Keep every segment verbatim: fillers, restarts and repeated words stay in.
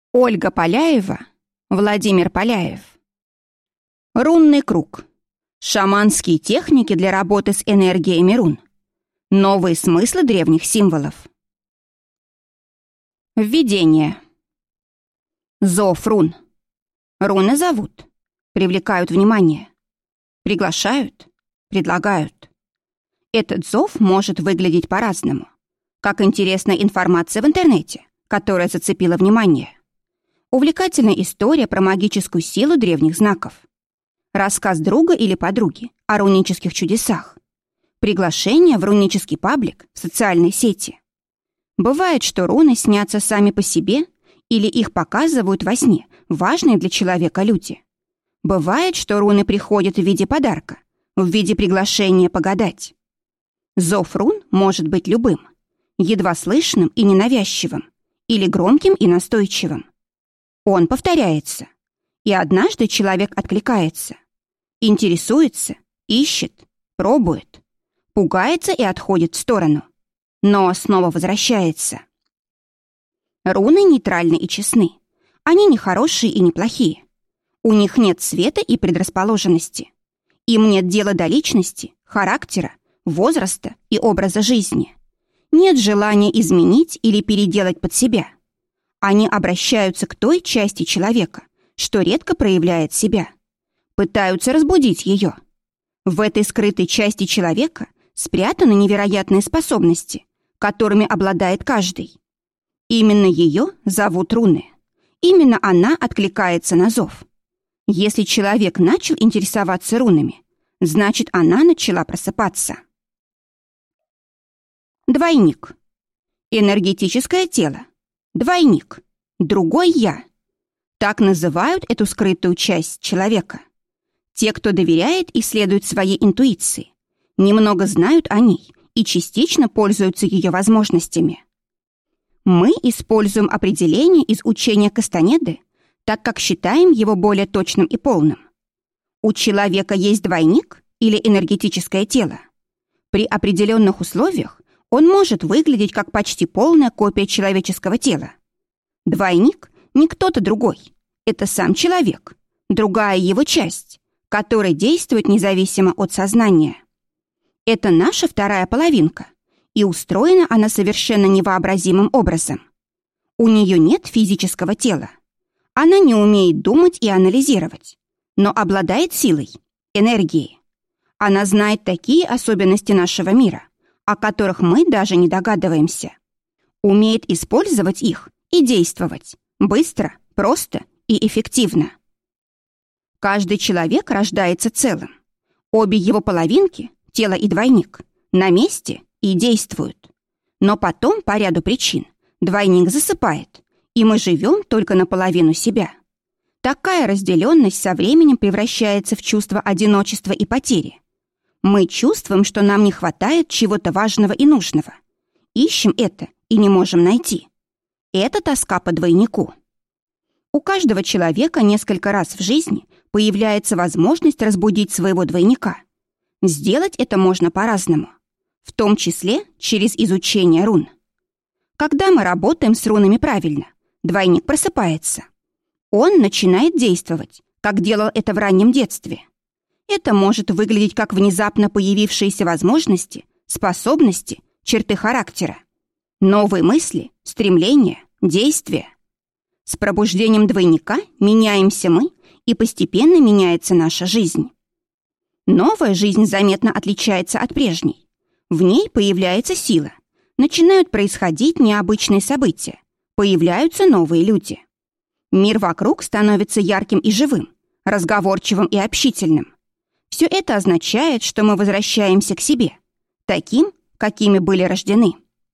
Ольга Поляева, Владимир Поляев. Рунный круг. Шаманские техники для работы с энергиями рун. Новые смыслы древних символов. Введение. Зов рун. Руны зовут, привлекают внимание, приглашают, предлагают. Этот зов может выглядеть по-разному, как интересная информация в интернете, которая зацепила внимание. Увлекательная история про магическую силу древних знаков. Рассказ друга или подруги о рунических чудесах. Приглашение в рунический паблик в социальной сети. Бывает, что руны снятся сами по себе или их показывают во сне важные для человека люди. Бывает, что руны приходят в виде подарка, в виде приглашения погадать. Зов рун может быть любым, едва слышным и ненавязчивым, или громким и настойчивым. Он повторяется, и однажды человек откликается, интересуется, ищет, пробует, пугается и отходит в сторону, но снова возвращается. Руны нейтральны и честны. Они не хорошие и не плохие. У них нет цвета и предрасположенности. Им нет дела до личности, характера, возраста и образа жизни. Нет желания изменить или переделать под себя. Они обращаются к той части человека, что редко проявляет себя. Пытаются разбудить ее. В этой скрытой части человека спрятаны невероятные способности, которыми обладает каждый. Именно ее зовут руны. Именно она откликается на зов. Если человек начал интересоваться рунами, значит, она начала просыпаться. Двойник. Энергетическое тело. Двойник. Другой я. Так называют эту скрытую часть человека. Те, кто доверяет и следует своей интуиции, немного знают о ней и частично пользуются ее возможностями. Мы используем определение из учения Кастанеды, так как считаем его более точным и полным. У человека есть двойник или энергетическое тело. При определенных условиях он может выглядеть как почти полная копия человеческого тела. Двойник не кто-то другой. Это сам человек, другая его часть, которая действует независимо от сознания. Это наша вторая половинка, и устроена она совершенно невообразимым образом. У нее нет физического тела. Она не умеет думать и анализировать, но обладает силой, энергией. Она знает такие особенности нашего мира, о которых мы даже не догадываемся. Умеет использовать их и действовать быстро, просто и эффективно. Каждый человек рождается целым. Обе его половинки, тело и двойник, на месте и действуют. Но потом, по ряду причин, двойник засыпает, и мы живем только наполовину себя. Такая разделенность со временем превращается в чувство одиночества и потери. Мы чувствуем, что нам не хватает чего-то важного и нужного. Ищем это и не можем найти. Это тоска по двойнику. У каждого человека несколько раз в жизни появляется возможность разбудить своего двойника. Сделать это можно по-разному, в том числе через изучение рун. Когда мы работаем с рунами правильно, двойник просыпается. Он начинает действовать, как делал это в раннем детстве. Это может выглядеть как внезапно появившиеся возможности, способности, черты характера. Новые мысли, стремления, действия. С пробуждением двойника меняемся мы, и постепенно меняется наша жизнь. Новая жизнь заметно отличается от прежней. В ней появляется сила. Начинают происходить необычные события. Появляются новые люди. Мир вокруг становится ярким и живым, разговорчивым и общительным. Все это означает, что мы возвращаемся к себе, таким, какими были рождены.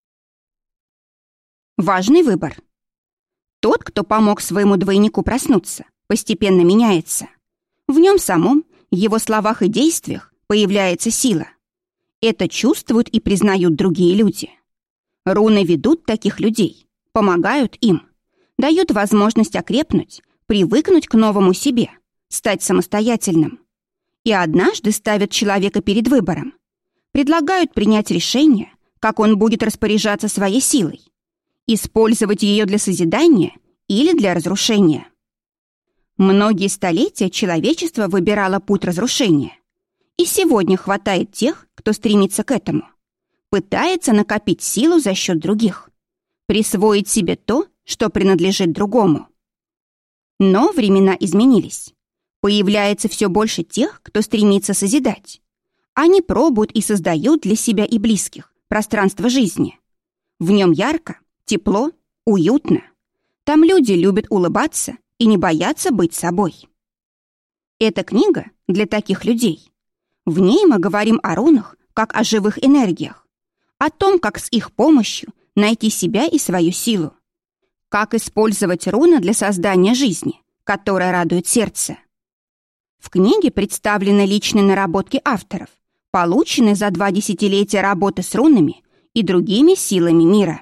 Важный выбор. Тот, кто помог своему двойнику проснуться, постепенно меняется. В нем самом, его словах и действиях появляется сила. Это чувствуют и признают другие люди. Руны ведут таких людей, помогают им, дают возможность окрепнуть, привыкнуть к новому себе, стать самостоятельным. И однажды ставят человека перед выбором. Предлагают принять решение, как он будет распоряжаться своей силой. Использовать ее для созидания или для разрушения. Многие столетия человечество выбирало путь разрушения. И сегодня хватает тех, кто стремится к этому. Пытается накопить силу за счет других. Присвоить себе то, что принадлежит другому. Но времена изменились. Появляется все больше тех, кто стремится созидать. Они пробуют и создают для себя и близких пространство жизни. В нем ярко, тепло, уютно. Там люди любят улыбаться и не боятся быть собой. Эта книга для таких людей. В ней мы говорим о рунах, как о живых энергиях, о том, как с их помощью найти себя и свою силу, как использовать руны для создания жизни, которая радует сердце. В книге представлены личные наработки авторов, полученные за два десятилетия работы с рунами и другими силами мира.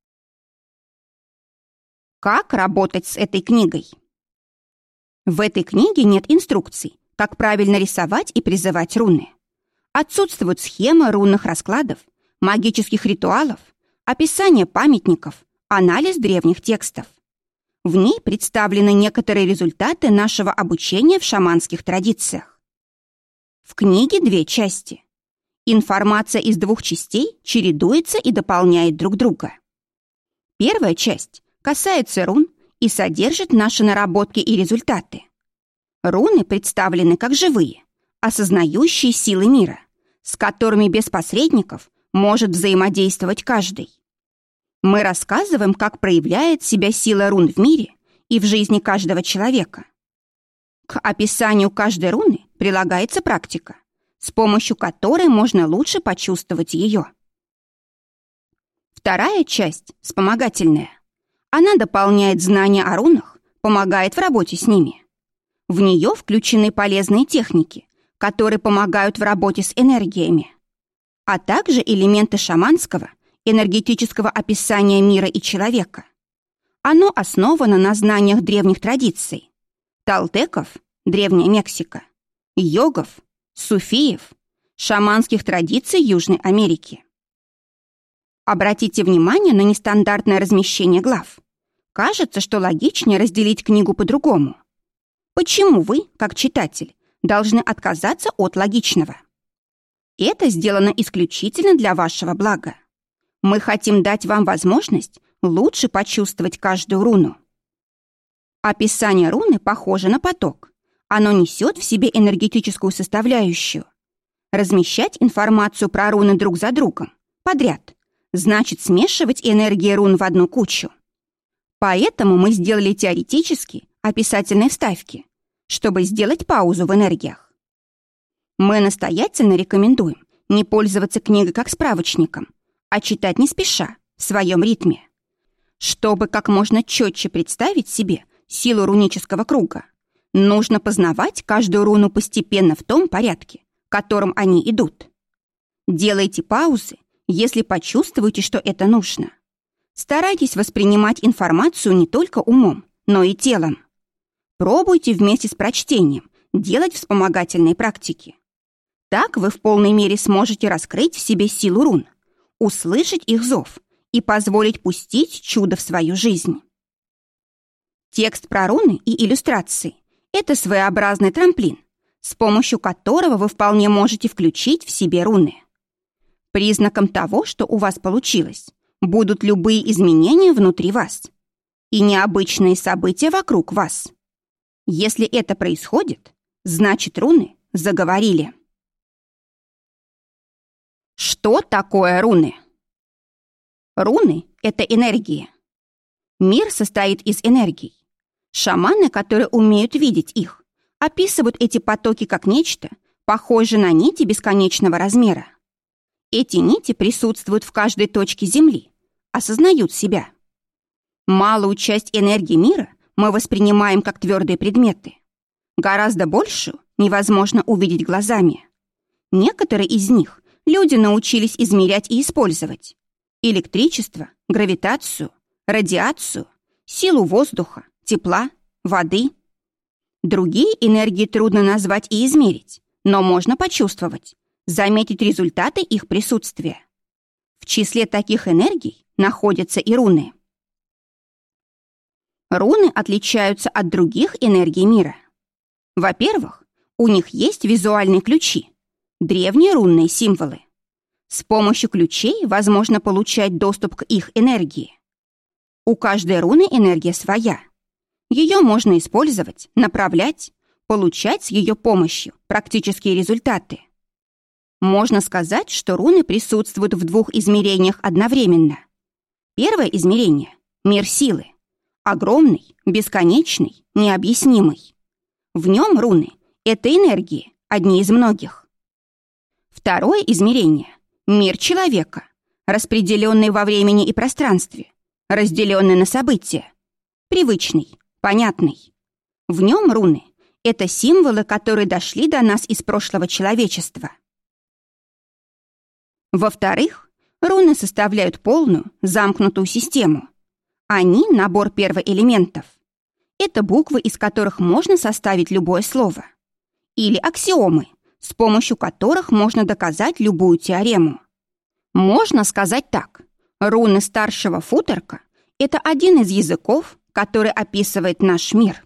Как работать с этой книгой? В этой книге нет инструкций, как правильно рисовать и призывать руны. Отсутствуют схемы рунных раскладов, магических ритуалов, описание памятников, анализ древних текстов. В ней представлены некоторые результаты нашего обучения в шаманских традициях. В книге две части. Информация из двух частей чередуется и дополняет друг друга. Первая часть касается рун и содержит наши наработки и результаты. Руны представлены как живые, осознающие силы мира, с которыми без посредников может взаимодействовать каждый. Мы рассказываем, как проявляет себя сила рун в мире и в жизни каждого человека. К описанию каждой руны прилагается практика, с помощью которой можно лучше почувствовать ее. Вторая часть – вспомогательная. Она дополняет знания о рунах, помогает в работе с ними. В нее включены полезные техники, которые помогают в работе с энергиями, а также элементы шаманского, энергетического описания мира и человека. Оно основано на знаниях древних традиций. Толтеков, Древняя Мексика, йогов, суфиев, шаманских традиций Южной Америки. Обратите внимание на нестандартное размещение глав. Кажется, что логичнее разделить книгу по-другому. Почему вы, как читатель, должны отказаться от логичного? Это сделано исключительно для вашего блага. Мы хотим дать вам возможность лучше почувствовать каждую руну. Описание руны похоже на поток. Оно несет в себе энергетическую составляющую. Размещать информацию про руны друг за другом, подряд, значит смешивать энергии рун в одну кучу. Поэтому мы сделали теоретически описательные вставки, чтобы сделать паузу в энергиях. Мы настоятельно рекомендуем не пользоваться книгой как справочником, а читать не спеша, в своем ритме. Чтобы как можно четче представить себе силу рунического круга, нужно познавать каждую руну постепенно в том порядке, в котором они идут. Делайте паузы, если почувствуете, что это нужно. Старайтесь воспринимать информацию не только умом, но и телом. Пробуйте вместе с прочтением делать вспомогательные практики. Так вы в полной мере сможете раскрыть в себе силу рун, услышать их зов и позволить пустить чудо в свою жизнь. Текст про руны и иллюстрации – это своеобразный трамплин, с помощью которого вы вполне можете включить в себе руны. Признаком того, что у вас получилось, будут любые изменения внутри вас и необычные события вокруг вас. Если это происходит, значит, руны заговорили. Что такое руны? Руны — это энергии. Мир состоит из энергий. Шаманы, которые умеют видеть их, описывают эти потоки как нечто, похожее на нити бесконечного размера. Эти нити присутствуют в каждой точке Земли, осознают себя. Малую часть энергии мира мы воспринимаем как твердые предметы. Гораздо большую невозможно увидеть глазами. Некоторые из них люди научились измерять и использовать. Электричество, гравитацию, радиацию, силу воздуха, тепла, воды. Другие энергии трудно назвать и измерить, но можно почувствовать, заметить результаты их присутствия. В числе таких энергий находятся и руны. Руны отличаются от других энергий мира. Во-первых, у них есть визуальные ключи, древние рунные символы. С помощью ключей возможно получать доступ к их энергии. У каждой руны энергия своя. Ее можно использовать, направлять, получать с ее помощью практические результаты. Можно сказать, что руны присутствуют в двух измерениях одновременно. Первое измерение — мир силы. Огромный, бесконечный, необъяснимый. В нем руны — это энергии, одни из многих. Второе измерение — мир человека, распределенный во времени и пространстве, разделенный на события, привычный, понятный. В нем руны — это символы, которые дошли до нас из прошлого человечества. Во-вторых, руны составляют полную, замкнутую систему. Они — набор первоэлементов. Это буквы, из которых можно составить любое слово. Или аксиомы, с помощью которых можно доказать любую теорему. Можно сказать так. Руны старшего футорка — это один из языков, который описывает наш мир.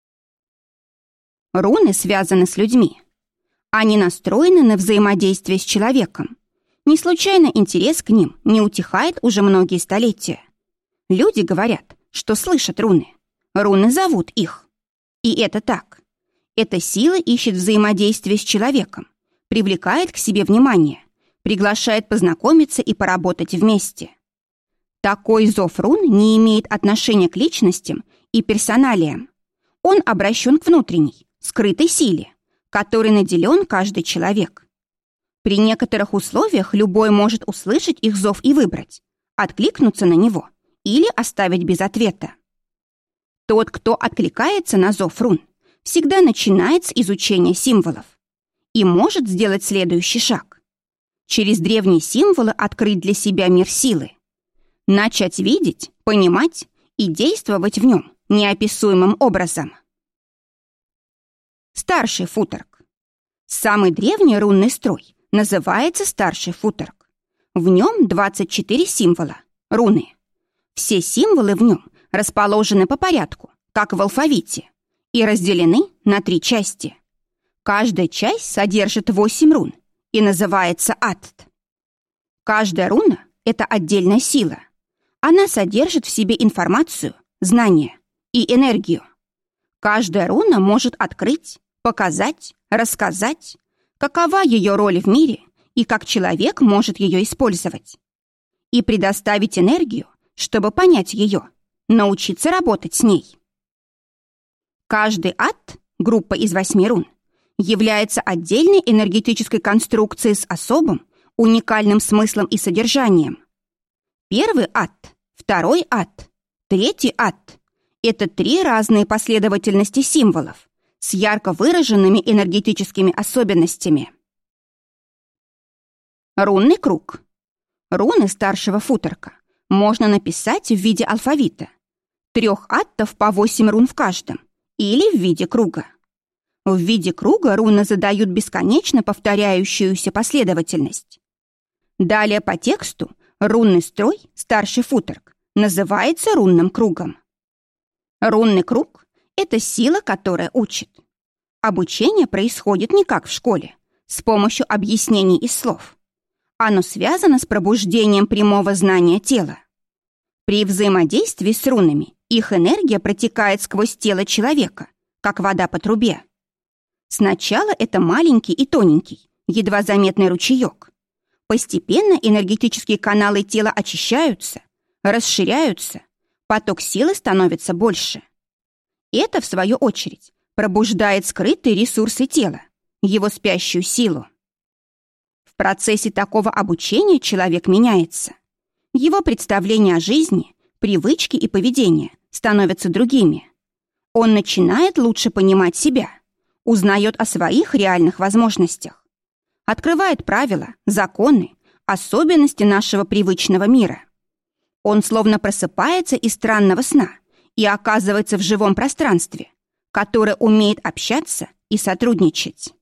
Руны связаны с людьми. Они настроены на взаимодействие с человеком. Не случайно интерес к ним не утихает уже многие столетия. Люди говорят, что слышат руны. Руны зовут их. И это так. Эта сила ищет взаимодействие с человеком, привлекает к себе внимание, приглашает познакомиться и поработать вместе. Такой зов рун не имеет отношения к личностям и персоналиям. Он обращен к внутренней, скрытой силе, которой наделен каждый человек. При некоторых условиях любой может услышать их зов и выбрать, откликнуться на него или оставить без ответа. Тот, кто откликается на зов рун, всегда начинает с изучения символов и может сделать следующий шаг. Через древние символы открыть для себя мир силы. Начать видеть, понимать и действовать в нем неописуемым образом. Старший футорг. Самый древний рунный строй называется старший футорг. В нем двадцать четыре символа, руны. Все символы в нем расположены по порядку, как в алфавите, и разделены на три части. Каждая часть содержит восемь рун и называется атт. Каждая руна — это отдельная сила. Она содержит в себе информацию, знания и энергию. Каждая руна может открыть, показать, рассказать, какова ее роль в мире и как человек может ее использовать. И предоставить энергию, чтобы понять ее, научиться работать с ней. Каждый атт, группа из восьми рун, является отдельной энергетической конструкцией с особым, уникальным смыслом и содержанием. Первый атт, второй атт, третий атт — это три разные последовательности символов с ярко выраженными энергетическими особенностями. Рунный круг. Руны старшего футорка можно написать в виде алфавита. Трех аттов по восемь рун в каждом или в виде круга. В виде круга руны задают бесконечно повторяющуюся последовательность. Далее по тексту рунный строй, старший футорг, называется рунным кругом. Рунный круг — это сила, которая учит. Обучение происходит не как в школе, с помощью объяснений и слов. Оно связано с пробуждением прямого знания тела. При взаимодействии с рунами их энергия протекает сквозь тело человека, как вода по трубе. Сначала это маленький и тоненький, едва заметный ручеек. Постепенно энергетические каналы тела очищаются, расширяются, поток силы становится больше. Это, в свою очередь, пробуждает скрытые ресурсы тела, его спящую силу. В процессе такого обучения человек меняется. Его представления о жизни, привычки и поведение становятся другими. Он начинает лучше понимать себя, узнает о своих реальных возможностях, открывает правила, законы, особенности нашего привычного мира. Он словно просыпается из странного сна и оказывается в живом пространстве, которое умеет общаться и сотрудничать.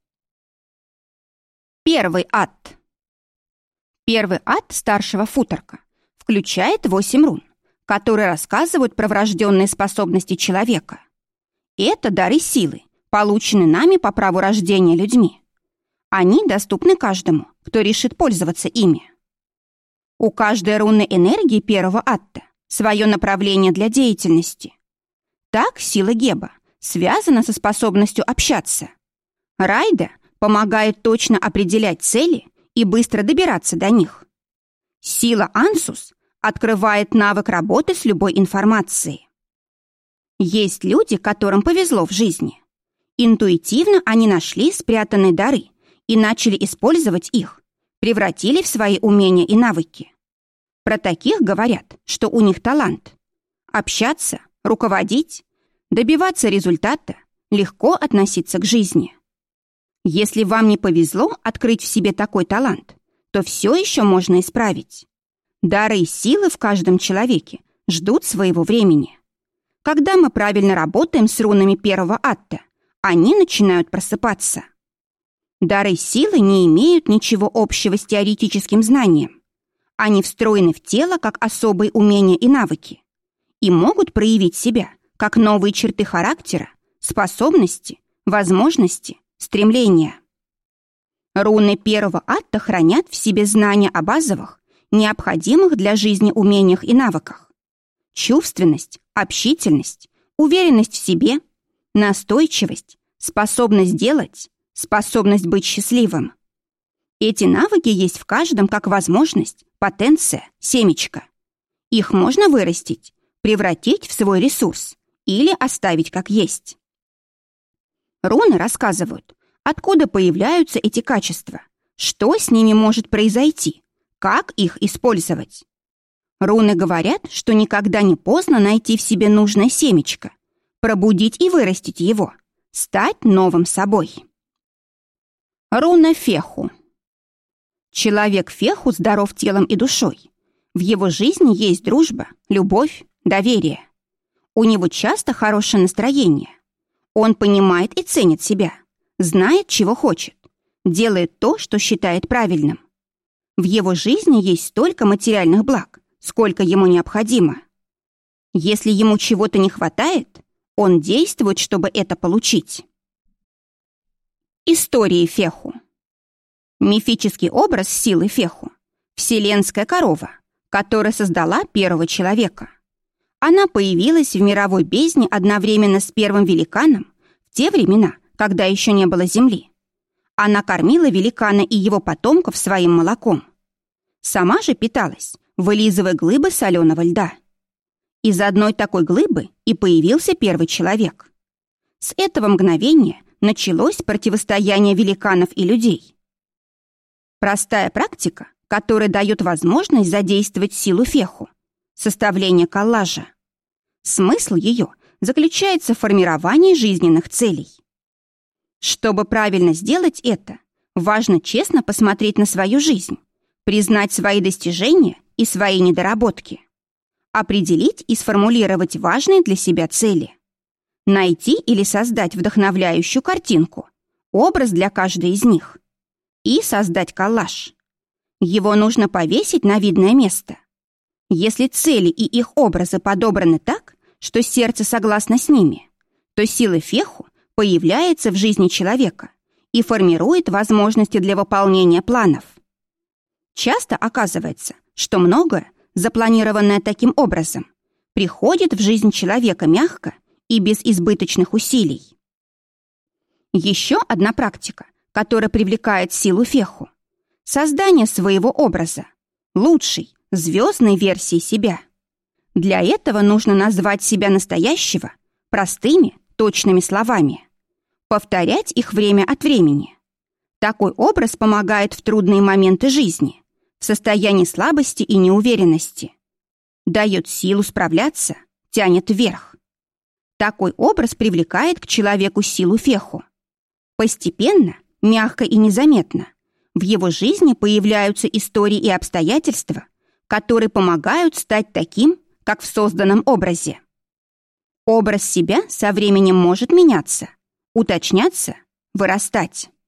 Первый атт. Первый атт старшего футорка включает восемь рун, которые рассказывают про врожденные способности человека. Это дары силы, полученные нами по праву рождения людьми. Они доступны каждому, кто решит пользоваться ими. У каждой рунной энергии первого атта свое направление для деятельности. Так сила Геба связана со способностью общаться. Райда помогает точно определять цели и быстро добираться до них. Сила Ансус открывает навык работы с любой информацией. Есть люди, которым повезло в жизни. Интуитивно они нашли спрятанные дары и начали использовать их, превратили в свои умения и навыки. Про таких говорят, что у них талант. Общаться, руководить, добиваться результата, легко относиться к жизни. Если вам не повезло открыть в себе такой талант, то все еще можно исправить. Дары и силы в каждом человеке ждут своего времени. Когда мы правильно работаем с рунами первого атта, они начинают просыпаться. Дары силы не имеют ничего общего с теоретическим знанием. Они встроены в тело как особые умения и навыки и могут проявить себя как новые черты характера, способности, возможности, стремления. Руны первого атта хранят в себе знания о базовых, необходимых для жизни умениях и навыках. Чувственность, общительность, уверенность в себе, настойчивость, способность делать, способность быть счастливым. Эти навыки есть в каждом как возможность, потенция, семечко. Их можно вырастить, превратить в свой ресурс или оставить как есть. Руны рассказывают, откуда появляются эти качества, что с ними может произойти, как их использовать. Руны говорят, что никогда не поздно найти в себе нужное семечко, пробудить и вырастить его, стать новым собой. Руна Феху. Человек Феху здоров телом и душой. В его жизни есть дружба, любовь, доверие. У него часто хорошее настроение. Он понимает и ценит себя, знает, чего хочет, делает то, что считает правильным. В его жизни есть столько материальных благ, сколько ему необходимо. Если ему чего-то не хватает, он действует, чтобы это получить. Истории Феху. Мифический образ силы Феху – вселенская корова, которая создала первого человека. Она появилась в мировой бездне одновременно с первым великаном в те времена, когда еще не было земли. Она кормила великана и его потомков своим молоком. Сама же питалась, вылизывая глыбы соленого льда. Из одной такой глыбы и появился первый человек. С этого мгновения началось противостояние великанов и людей. Простая практика, которая дает возможность задействовать силу Феху – составление коллажа. Смысл ее заключается в формировании жизненных целей. Чтобы правильно сделать это, важно честно посмотреть на свою жизнь, признать свои достижения и свои недоработки, определить и сформулировать важные для себя цели, найти или создать вдохновляющую картинку, образ для каждой из них, и создать коллаж. Его нужно повесить на видное место. Если цели и их образы подобраны так, что сердце согласно с ними, то сила Феху появляется в жизни человека и формирует возможности для выполнения планов. Часто оказывается, что многое, запланированное таким образом, приходит в жизнь человека мягко и без избыточных усилий. Еще одна практика, которая привлекает силу Феху – создание своего образа, лучшей, звездной версии себя. Для этого нужно назвать себя настоящего простыми, точными словами, повторять их время от времени. Такой образ помогает в трудные моменты жизни, в состоянии слабости и неуверенности, дает силу справляться, тянет вверх. Такой образ привлекает к человеку силу Феху. Постепенно, мягко и незаметно в его жизни появляются истории и обстоятельства, которые помогают стать таким, как в созданном образе. Образ себя со временем может меняться, уточняться, вырастать.